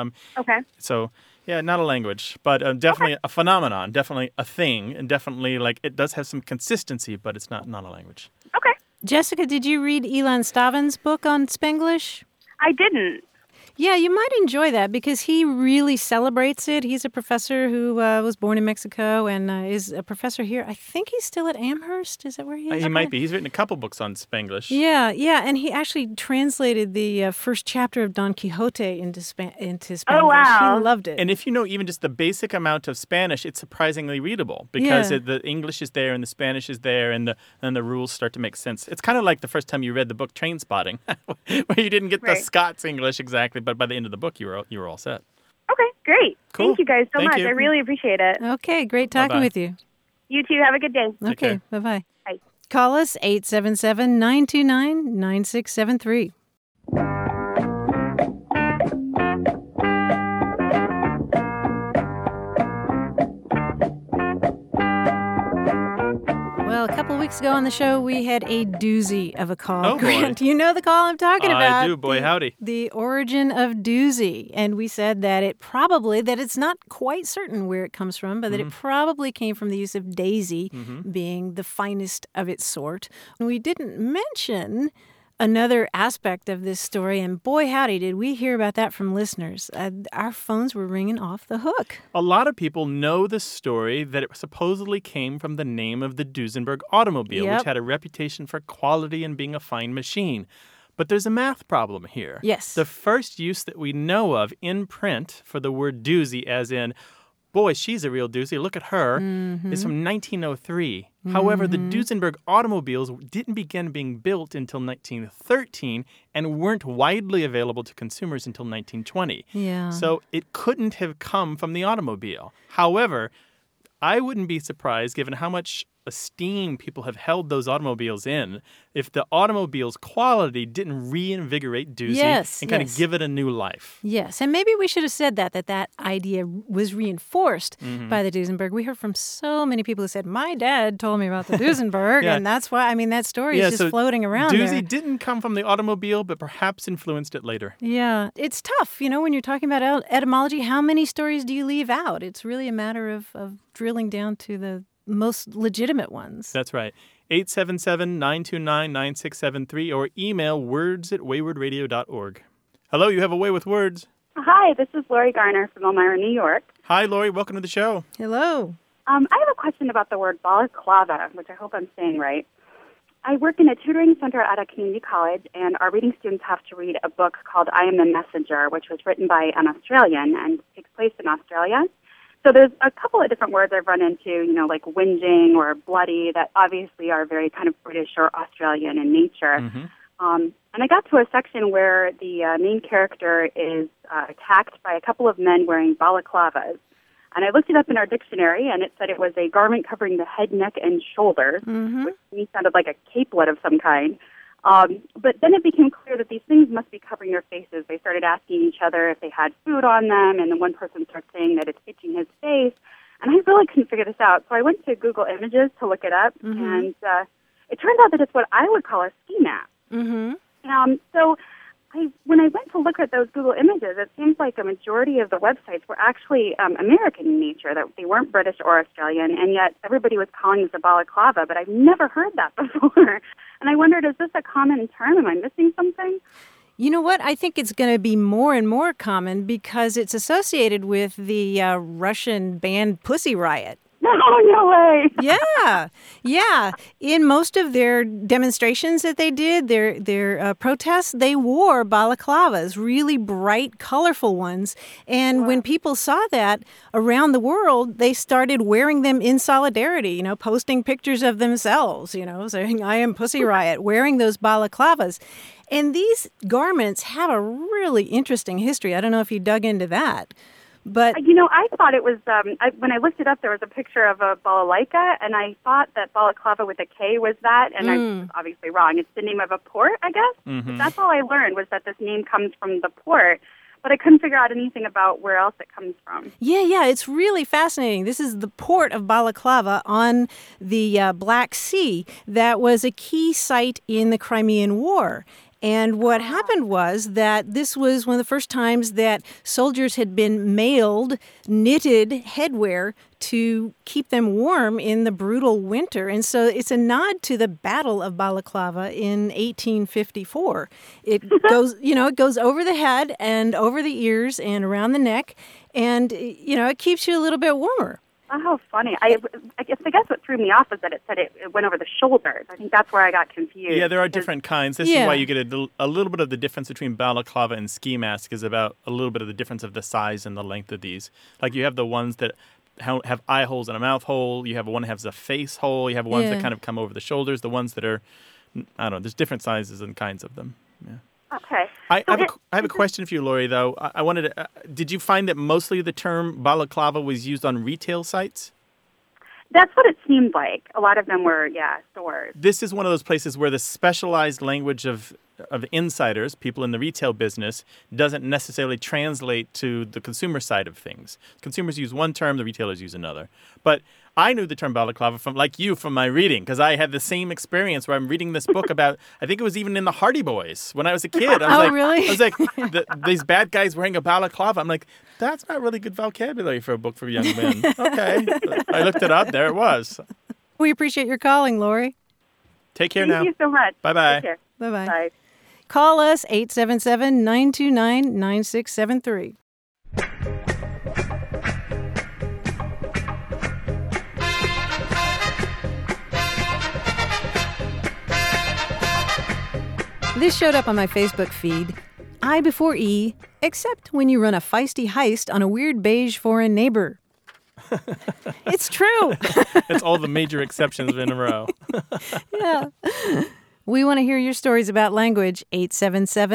So, yeah, not a language, but definitely a phenomenon, definitely a thing, and definitely like it does have some consistency, but it's not a language. Okay. Jessica, did you read Ilan Stavin's book on Spanglish? I didn't. Yeah, you might enjoy that because he really celebrates it. He's a professor who was born in Mexico and is a professor here. I think he's still at Amherst. Is that where he is? He might be. He's written a couple books on Spanglish. Yeah, and he actually translated the first chapter of Don Quixote into Spanglish. Oh, wow. He loved it. And if you know even just the basic amount of Spanish, it's surprisingly readable because the English is there and the Spanish is there and the rules start to make sense. It's kind of like the first time you read the book Trainspotting, where you didn't get the Scots English exactly, but by the end of the book, you were all set. Okay, great. Cool. Thank you guys so much. You. I really appreciate it. Okay, great talking with you. You too. Have a good day. Okay, bye-bye. Bye. Call us 877-929-9673. Well, a couple of weeks ago on the show, we had a doozy of a call. Oh, Grant, you know the call I'm talking about. I do, boy, howdy. The origin of doozy. And we said that it's not quite certain where it comes from, but that it probably came from the use of daisy being the finest of its sort. And we didn't mention another aspect of this story, and boy, howdy, did we hear about that from listeners. Our phones were ringing off the hook. A lot of people know the story that it supposedly came from the name of the Duesenberg automobile, which had a reputation for quality and being a fine machine. But there's a math problem here. Yes. The first use that we know of in print for the word doozy, as in, boy, she's a real doozy, look at her, is from 1903. However, the Duesenberg automobiles didn't begin being built until 1913 and weren't widely available to consumers until 1920. Yeah. So it couldn't have come from the automobile. However, I wouldn't be surprised, given how much esteem people have held those automobiles in if the automobile's quality didn't reinvigorate Doozy and kind of give it a new life. Yes, and maybe we should have said that idea was reinforced by the Duesenberg. We heard from so many people who said, my dad told me about the Duesenberg, and that's why, that story is just floating around Doozy there. didn't come from the automobile, but perhaps influenced it later. Yeah, it's tough, when you're talking about etymology, how many stories do you leave out? It's really a matter of drilling down to the most legitimate ones. That's right. 877-929-9673 or email words@waywardradio.org. Hello, you have a way with words. Hi, this is Lori Garner from Elmira, New York. Hi, Lori. Welcome to the show. Hello. I have a question about the word balaclava, which I hope I'm saying right. I work in a tutoring center at a community college, and our reading students have to read a book called I Am the Messenger, which was written by an Australian and takes place in Australia. So there's a couple of different words I've run into, like whinging or bloody, that obviously are very kind of British or Australian in nature. And I got to a section where the main character is attacked by a couple of men wearing balaclavas. And I looked it up in our dictionary, and it said it was a garment covering the head, neck, and shoulders, which to me sounded like a capelet of some kind. But then it became clear that these things must be covering their faces. They started asking each other if they had food on them, and then one person started saying that it's itching his face. And I really couldn't figure this out. So I went to Google Images to look it up, and it turned out that it's what I would call a ski mask. So when I went to look at those Google Images, it seems like a majority of the websites were actually American in nature, that they weren't British or Australian, and yet everybody was calling this a balaclava, but I've never heard that before. And I wondered, is this a common term? Am I missing something? You know what? I think it's going to be more and more common because it's associated with the Russian band Pussy Riot. No way. Yeah. In most of their demonstrations that they did, their protests, they wore balaclavas, really bright, colorful ones. And when people saw that around the world, they started wearing them in solidarity, posting pictures of themselves, saying, I am Pussy Riot, wearing those balaclavas. And these garments have a really interesting history. I don't know if you dug into that. But I thought it was, when I looked it up, there was a picture of a balalaika, and I thought that balaclava with a K was that, and I was obviously wrong. It's the name of a port, I guess. But that's all I learned, was that this name comes from the port, but I couldn't figure out anything about where else it comes from. Yeah, it's really fascinating. This is the port of Balaclava on the Black Sea that was a key site in the Crimean War. And what happened was that this was one of the first times that soldiers had been mailed knitted headwear to keep them warm in the brutal winter. And so it's a nod to the Battle of Balaclava in 1854. It goes, it goes over the head and over the ears and around the neck. And, it keeps you a little bit warmer. Oh, how funny. I guess what threw me off was that it said it went over the shoulders. I think that's where I got confused. Yeah, there are different kinds. This is why you get a little bit of the difference between balaclava and ski mask is about a little bit of the difference of the size and the length of these. Like you have the ones that have eye holes and a mouth hole. You have one that has a face hole. You have ones that kind of come over the shoulders. The ones that are, I don't know, there's different sizes and kinds of them. Yeah. Okay. I have a question for you, Lori, though. I wanted to, did you find that mostly the term balaclava was used on retail sites? That's what it seemed like. A lot of them were, stores. This is one of those places where the specialized language of insiders, people in the retail business, doesn't necessarily translate to the consumer side of things. Consumers use one term, the retailers use another. But I knew the term balaclava from my reading, because I had the same experience where I'm reading this book about, I think it was even in the Hardy Boys when I was a kid. Really? I was like, these bad guys wearing a balaclava. I'm like, that's not really good vocabulary for a book for young men. Okay. I looked it up. There it was. We appreciate your calling, Lori. Take care now. Thank you so much. Bye-bye. Take care. Bye-bye. Bye. Call us 877-929-9673. This showed up on my Facebook feed. I before E, except when you run a feisty heist on a weird beige foreign neighbor. It's true. It's all the major exceptions in a row. Yeah. We want to hear your stories about language.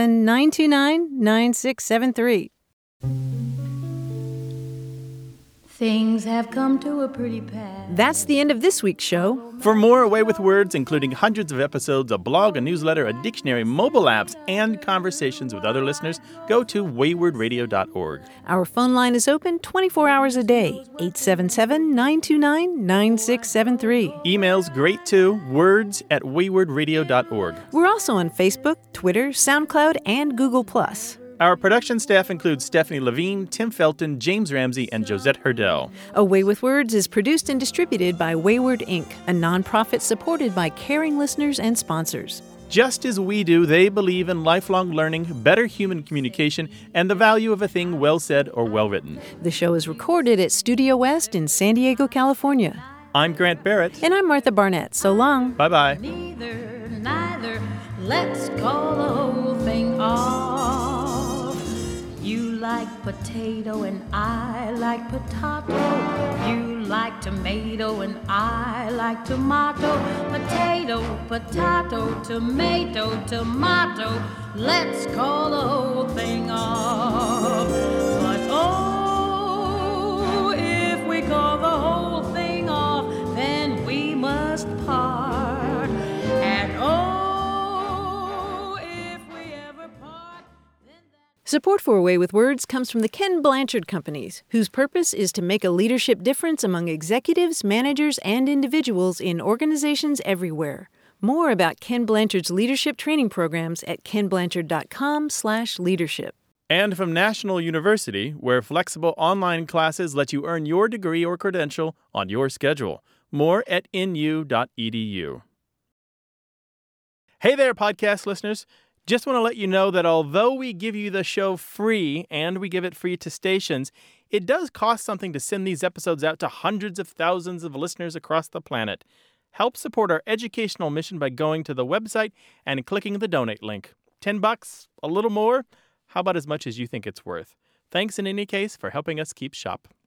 877-929-9673. Things have come to a pretty pass. That's the end of this week's show. For more Away with Words, including hundreds of episodes, a blog, a newsletter, a dictionary, mobile apps, and conversations with other listeners, go to waywardradio.org. Our phone line is open 24 hours a day, 877-929-9673. Email's great too, words@waywardradio.org. We're also on Facebook, Twitter, SoundCloud, and Google+. Our production staff includes Stephanie Levine, Tim Felton, James Ramsey, and Josette Hurdell. Away with Words is produced and distributed by Wayward Inc., a nonprofit supported by caring listeners and sponsors. Just as we do, they believe in lifelong learning, better human communication, and the value of a thing well said or well written. The show is recorded at Studio West in San Diego, California. I'm Grant Barrett. And I'm Martha Barnett. So long. Bye-bye. Neither, let's call the whole thing off. You like potato and I like potato. You like tomato and I like tomato. Potato, potato, tomato, tomato. Let's call the whole thing off. But oh, if we call the whole thing off, then we must part. And oh, if we ever part, then Support for Away with Words comes from the Ken Blanchard Companies, whose purpose is to make a leadership difference among executives, managers, and individuals in organizations everywhere. More about Ken Blanchard's leadership training programs at kenblanchard.com/leadership. And from National University, where flexible online classes let you earn your degree or credential on your schedule. More at nu.edu. Hey there, podcast listeners. Just want to let you know that although we give you the show free and we give it free to stations, it does cost something to send these episodes out to hundreds of thousands of listeners across the planet. Help support our educational mission by going to the website and clicking the donate link. $10? A little more? How about as much as you think it's worth? Thanks in any case for helping us keep shop.